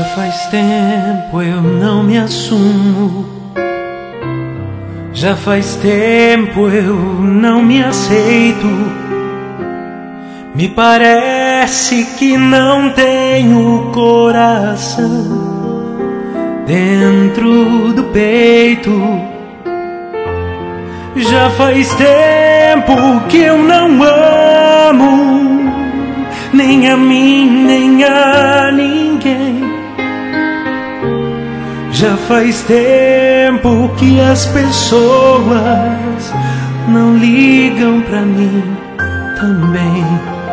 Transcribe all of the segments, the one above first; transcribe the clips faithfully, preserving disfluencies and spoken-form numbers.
faz tempo eu não me assumo, já faz tempo eu não me aceito. Me parece que não tenho coração dentro do peito. Já faz tempo que eu não amo, nem a mim, nem a ninguém. Já faz tempo que as pessoas não ligam pra mim também.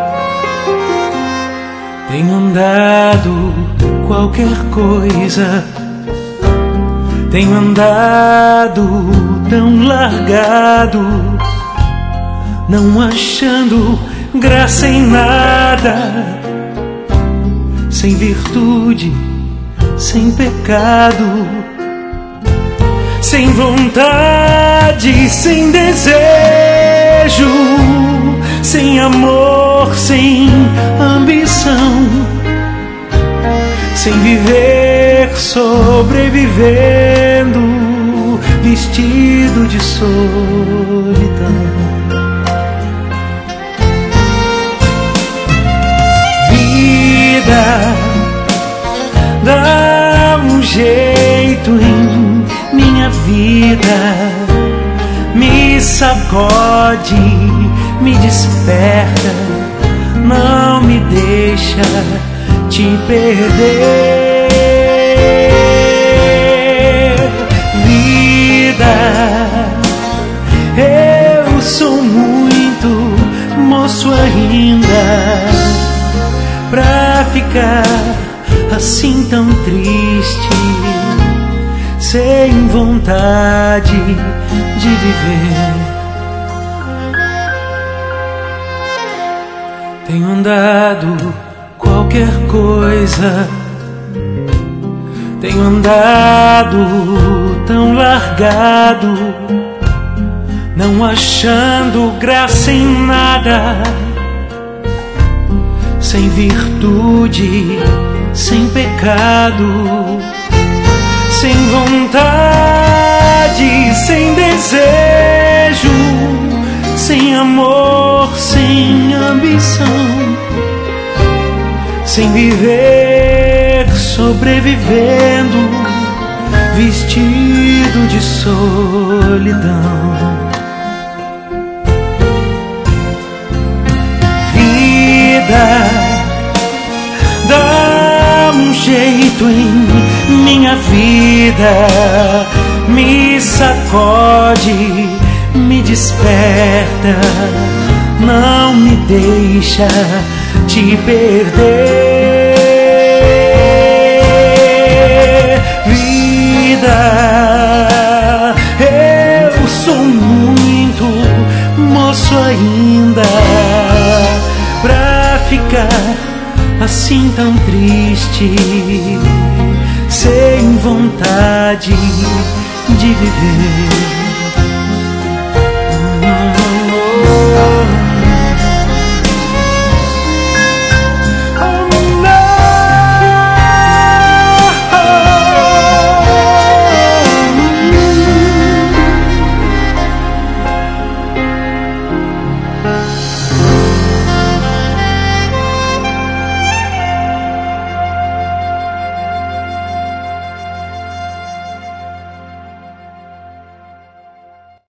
Tenho andado qualquer coisa, tenho andado tão largado, não achando graça em nada, sem virtude, sem pecado, sem vontade, sem desejo, sem amor, sem ambição, sem viver, sobrevivendo, vestido de solidão. Vida, dá um jeito em minha vida, me sacode, me desperta, não me deixa te perder. Vida, eu sou muito moço ainda pra ficar assim tão triste, sem vontade de viver. Tenho andado qualquer coisa, tenho andado tão largado, não achando graça em nada, sem virtude, sem pecado, sem vontade, sem desejo, sem amor, sem ambição, sem viver, sobrevivendo, vestido de solidão. Vida, dá um jeito em minha vida, me sacode, me desperta, não me deixa te perder. Vida, eu sou muito moço ainda pra ficar assim tão triste, sem vontade de viver.